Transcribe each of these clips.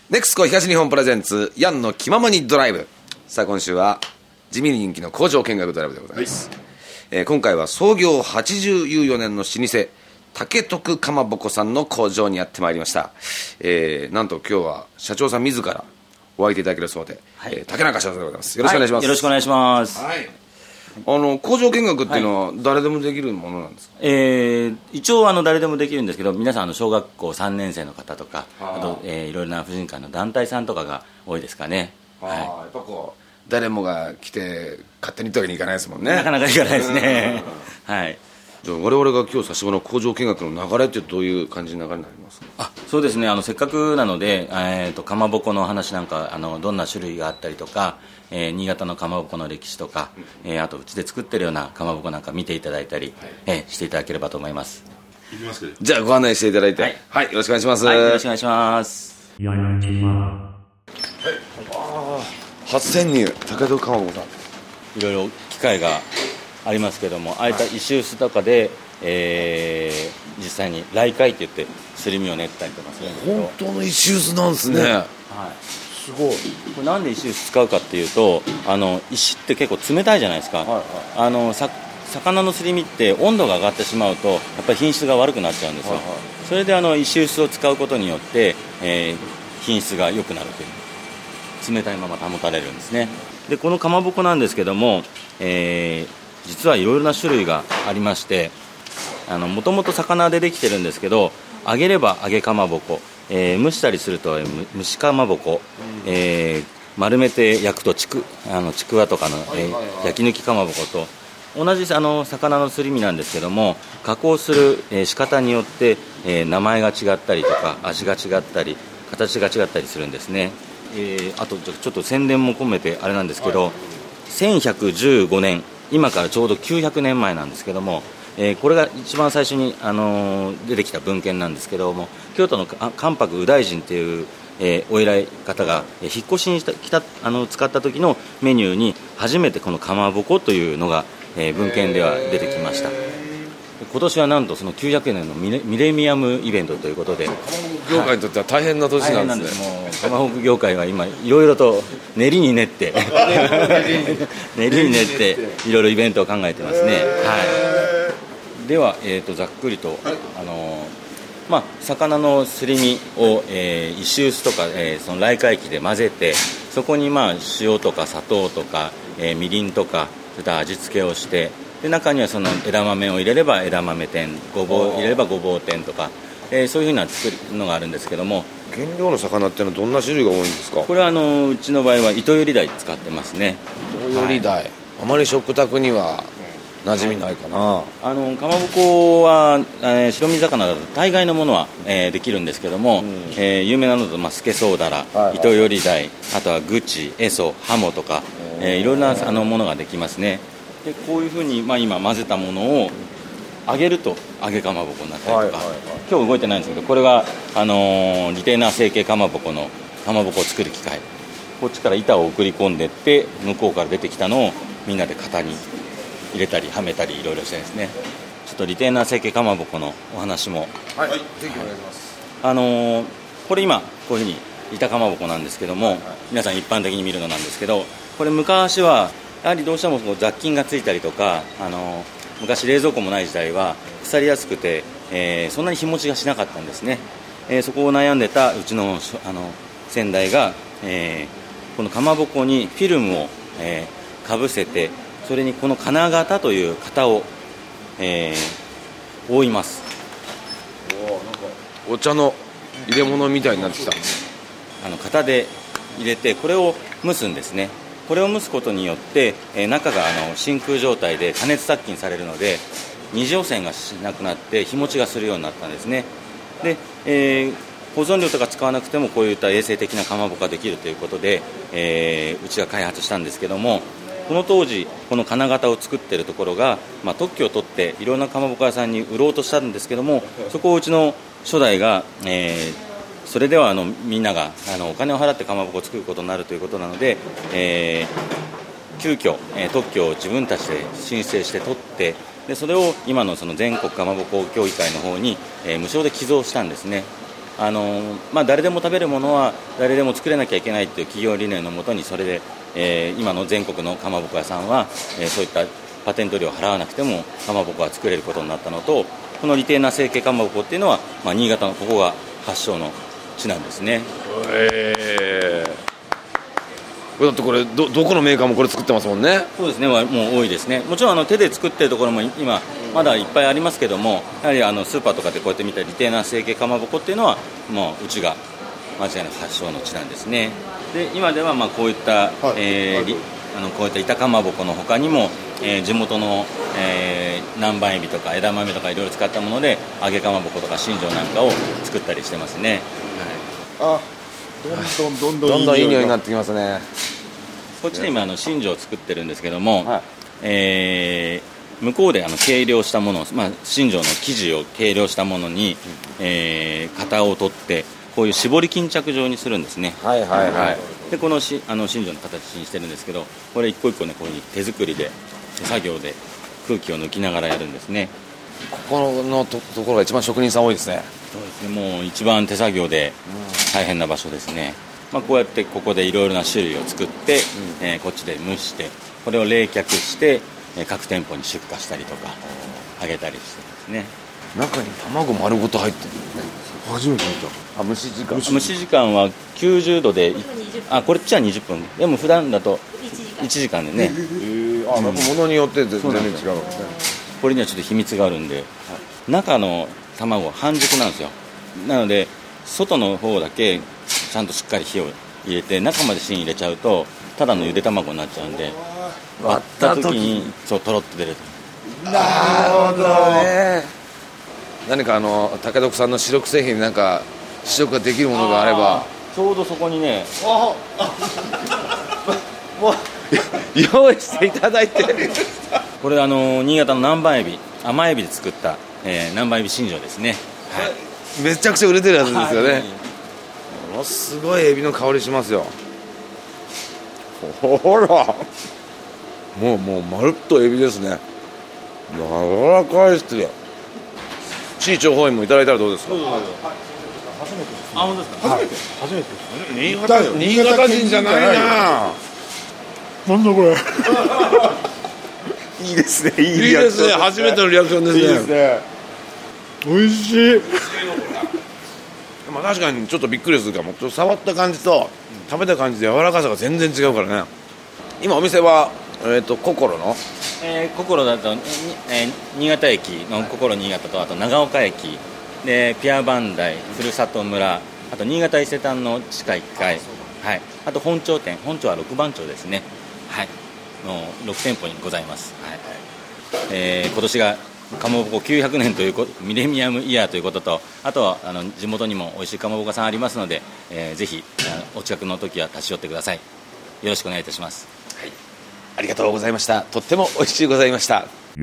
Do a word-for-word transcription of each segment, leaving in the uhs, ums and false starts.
ネクスコ東日本プレゼンツヤンの気ままにドライブ。さあ今週は地味に人気の工場見学ドライブでございます、はい。えー、今回は創業はちじゅうよねんの老舗竹徳かまぼこさんの工場にやってまいりました。えー、なんと今日は社長さん自らお会いいただけるそうで、はい、えー、竹中社長でございます。よろしくお願いします。 はい、よろしくお願いします。 はい、あの工場見学っていうのは誰でもできるものなんですか？ はい、えー、一応あの誰でもできるんですけど、皆さんあの小学校さんねん生の方とか、あと、えー、いろいろな婦人科の団体さんとかが多いですかね。 はい、やっぱこう誰もが来て勝手に行ったわけにいかないですもんね。 なかなかいかないですねはい。 我々が今日させてもらう工場見学の流れってどういう感じの流れになりますか？ あ、そうですね、あのせっかくなので、えー、とかまぼこの話なんか、あのどんな種類があったりとか、えー、新潟のかまぼこの歴史とか、うん、えー、あとうちで作ってるようなかまぼこなんか見ていただいたり、はい、えー、していただければと思います。 いきますけど、じゃあご案内していただいて、はい、はい、よろしくお願いします。 はい、よろしくお願いします。 はい、あ初潜入竹戸かまぼこさん、 いろいろ機会がありますけども、ああいった石臼とかで、えー、実際に雷塊って言ってすり身を練ったりとかするんですけど、 本当の石臼なんですね、はい、すごい。 これなんで石臼使うかっていうと、あの石って結構冷たいじゃないですか、はいはい、あのさ魚のすり身って温度が上がってしまうとやっぱり品質が悪くなっちゃうんですよ、はいはい、それであの石臼を使うことによって、えー、品質が良くなるという、冷たいまま保たれるんですね。でこのかまぼこなんですけども、えー、実はいろいろな種類がありまして、もともと魚でできてるんですけど、揚げれば揚げかまぼこ、えー、蒸したりすると蒸しかまぼこ、えー、丸めて焼くとちくあのちくわとかの、えー、焼き抜きかまぼこと、同じあの魚のすり身なんですけども、加工する、えー、仕方によって、えー、名前が違ったりとか味が違ったり形が違ったりするんですね。えー、あとちょっと宣伝も込めてあれなんですけど、せんひゃくじゅうごねん、今からちょうどきゅうひゃくねんまえなんですけども、えー、これが一番最初に、あのー、出てきた文献なんですけども、京都の関白右大臣という、えー、お偉い方が、えー、引っ越しにした来たあの使った時のメニューに初めてこのかまぼこというのが、えー、文献では出てきました。今年はなんとそのきゅうひゃくねんのミレ、ミレニアムイベントということで、かまぼこ業界にとっては大変な年なんですね。 はい、もうかまぼこ業界は今いろいろと練りに練って練りに練っていろいろイベントを考えてますね。はい、では、えー、とざっくりと、あのーまあ、魚のすり身を、えー、石臼とか、えー、その雷塊機で混ぜて、そこに、まあ、塩とか砂糖とか、えー、みりんとかそういった味付けをして、で中にはその枝豆を入れれば枝豆天、ごぼうを入れればごぼう天とか、えー、そういうふうな作るのがあるんですけども、 原料の魚っていうのはどんな種類が多いんですか？ これはあのうちの場合は糸より鯛使ってますね。 糸より鯛、はい、あまり食卓には馴染みないかな。 あのかまぼこは、えー、白身魚だと大概のものは、えー、できるんですけども、うん、えー、有名なのだと、まあ、スケソウダラ、はいはい、糸より鯛、あとはグチ、エソ、ハモとか、えー、いろんなあのものができますね。でこういうふうに、まあ、今混ぜたものを揚げると揚げかまぼこになったりとか、はいはいはい、今日動いてないんですけど、これが、あのー、リテーナー成形かまぼこのかまぼこを作る機械、こっちから板を送り込んでいって向こうから出てきたのをみんなで型に入れたりはめたりいろいろしてですね、ちょっとリテーナー成形かまぼこのお話も、 はい、ぜひお願いします。 あのー、これ今こういうふうに板かまぼこなんですけども、はいはい、皆さん一般的に見るのなんですけど、これ昔はやはりどうしても雑菌がついたりとか、あの昔冷蔵庫もない時代は腐りやすくて、えー、そんなに日持ちがしなかったんですね。えー、そこを悩んでたうちの、あの先代が、えー、このかまぼこにフィルムを、えー、かぶせて、それにこの金型という型を、えー、覆います。 お、なんかお茶の入れ物みたいになってきた。 あの型で入れてこれを蒸すんですね。これを蒸すことによって、えー、中があの真空状態で加熱殺菌されるので、二次汚染がしなくなって日持ちがするようになったんですね。で、えー、保存料とか使わなくてもこういった衛生的なかまぼこができるということで、えー、うちが開発したんですけども、この当時この金型を作っているところが、まあ、特許を取っていろんなかまぼこ屋さんに売ろうとしたんですけども、そこをうちの初代が、えーそれではあのみんながあのお金を払ってかまぼこを作ることになるということなので、えー、急遽、えー、特許を自分たちで申請して取って、でそれを今のその全国かまぼこ協議会の方に、えー、無償で寄贈したんですね。 あの、まあ、誰でも食べるものは誰でも作れなきゃいけないという企業理念のもとに、それで、えー、今の全国のかまぼこ屋さんは、えー、そういったパテント料を払わなくてもかまぼこが作れることになったのと、このリテーナ成形かまぼこっていうのは、まあ、新潟のここが発祥の地なんですね。 へー、だってこれ ど, どこのメーカーもこれ作ってますもんね。 そうですね、もう多いですね。もちろんあの手で作ってるところも今まだいっぱいありますけども、やはりあのスーパーとかでこうやって見たリテーナー成形かまぼこっていうのはもううちが間違いなく発祥の地なんですね。で今ではまあこういった、はいえーはい、あのこういった板かまぼこの他にも、えー、地元の、えー、南蛮エビとか枝豆とかいろいろ使ったもので揚げかまぼことか新庄なんかを作ったりしてますね。 はい、あどんどんどんどんどんどんいい匂いになってきますね。 こっちで今あの新庄を作ってるんですけども、はいえー、向こうであの計量したものを、まあ、新庄の生地を計量したものに、うんえー、型を取ってこういう絞り巾着状にするんですね。 はいはいはい、 でこのしあの新庄の形にしてるんですけど、これ一個一個ねこういう手作りで手作業で空気を抜きながらやるんですね。 ここの と, ところが一番職人さん多いですね。 そうですね、もう一番手作業で大変な場所ですね。まあ、こうやってここでいろいろな種類を作って、うんえー、こっちで蒸してこれを冷却して、えー、各店舗に出荷したりとか揚げたりしてますね。 中に卵丸ごと入ってるんですね。 初めて見た。 あ蒸し時間蒸し時間はきゅうじゅうどであこれっちはにじゅっぷんでも普段だといちじかんでね。 えー、あ、うん、物によって全然違うんですね。 これにはちょっと秘密があるんで、はい、中の卵半熟なんですよ。なので外の方だけちゃんとしっかり火を入れて中まで芯入れちゃうとただのゆで卵になっちゃうんで、割った時にそうとろっと出る。 なるほどね。何かあの竹徳さんの主力製品になんか試食ができるものがあれば。 ちょうどそこにねあもう用意していただいてこれあの新潟の南蛮エビ甘エビで作った、えー、南蛮エビ新庄ですね。はい、 めちゃくちゃ売れてるやつですよね。 はい、 ものすごいエビの香りしますよ。ほらもうもうまるっとエビですね。柔らかいっすよ。地位長法院もいただいたらどうですか。 どうぞどうぞ。初めてです。あ、本当ですか。初めて初めてです。 新潟新潟人じゃないな。 なんだこれいいですね、いいリアクションですね。初めてのリアクションですね。 いいですね。美味しい。 まあ確かにちょっとびっくりするかも。ちょっと触った感じと食べた感じで柔らかさが全然違うからね。今お店はえっと心の、 えー、心だと、えー、新潟駅の心新潟とあと長岡駅でピアバンダイふるさと村あと新潟伊勢丹の地下いっかい、はい、あと本町店本町はろくばん町ですね。はいのろく店舗にございます。はい、えー、今年がかまぼこきゅうひゃくねんというミレニアムイヤーということとあとはあの地元にも美味しいかまぼこさんありますので、えー、ぜひお近くの時は立ち寄ってください。よろしくお願いいたします。 はい、ありがとうございました。とっても美味しいございました。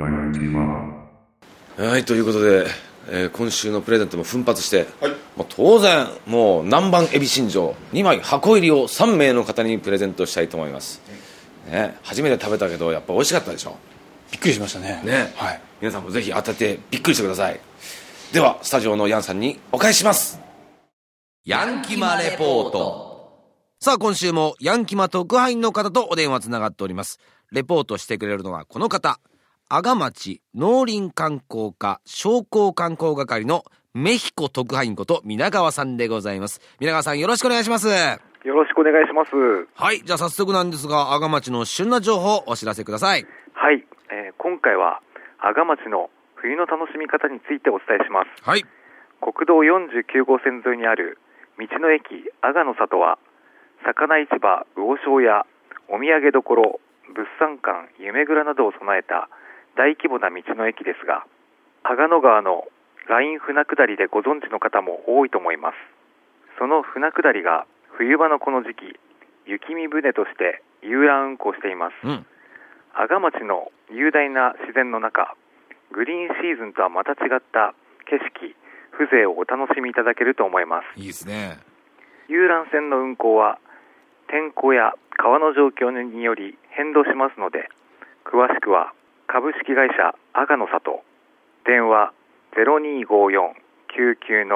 はい、ということで、えー、今週のプレゼントも奮発して、はい、もう当然もう南蛮エビ新庄にまい箱入りをさんめいの方にプレゼントしたいと思います、ね、初めて食べたけどやっぱ美味しかったでしょ。 びっくりしましたね。 ね、はい、皆さんもぜひ当ててびっくりしてください。ではスタジオのヤンさんにお返しします。ヤンキマレポート。さあ今週もヤンキマ特派員の方とお電話つながっております。レポートしてくれるのはこの方、阿賀町農林観光課商工観光係のメヒコ特派員こと皆川さんでございます。皆川さんよろしくお願いします。 よろしくお願いします。 はい、じゃあ早速なんですが阿賀町の旬な情報をお知らせください。 はい、えー、今回は阿賀町の冬の楽しみ方についてお伝えします。 はい、 国道よんじゅうきゅうごう線沿いにある道の駅阿賀の里は魚市場魚商やお土産どころ物産館夢蔵などを備えた大規模な道の駅ですが、阿賀野川のライン船下りでご存知の方も多いと思います。その船下りが冬場のこの時期雪見船として遊覧運航しています。うん、阿賀町の雄大な自然の中、グリーンシーズンとはまた違った景色風情をお楽しみいただけると思います。 いいですね。 遊覧船の運航は天候や川の状況により変動しますので、詳しくは株式会社阿賀の里、電話 ゼロにーごーよんきゅうきゅうの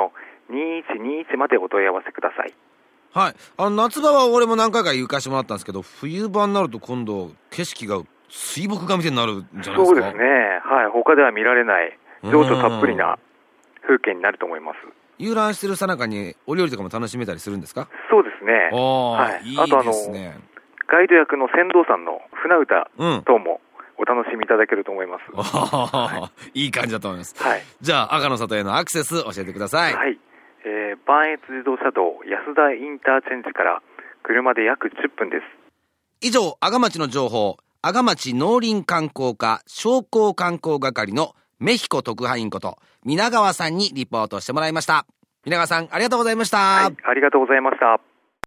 にいちにいちまでお問い合わせください。 はい。あの、夏場は俺も何回か行かしてもらったんですけど、冬場になると今度、景色が水墨画みたいになるんじゃないですか。 そうですね。はい。他では見られない情緒たっぷりな風景になると思います。 遊覧してるさなかにお料理とかも楽しめたりするんですか？ そうですね。 はい。いいですね。あとあの、 ガイド役の船頭さんの船歌等もお楽しみいただけると思います。 はい、いい感じだと思います。 はい。 じゃあ、赤の里へのアクセス教えてください。 はい。えー、磐越自動車道安田インターチェンジから車で約じゅっぷんです。 以上、阿賀町の情報、阿賀町農林観光課商工観光係のメヒコ特派員こと皆川さんにリポートしてもらいました。皆川さん、ありがとうございました。 はい、ありがとうございました。